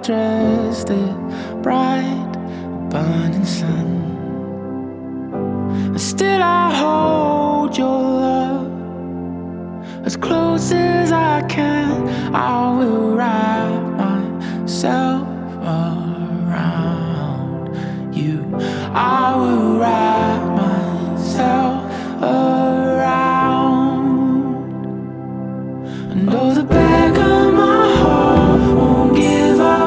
dress, the bright burning sun. And still I hold your love as close as I can. I will wrap myself around you.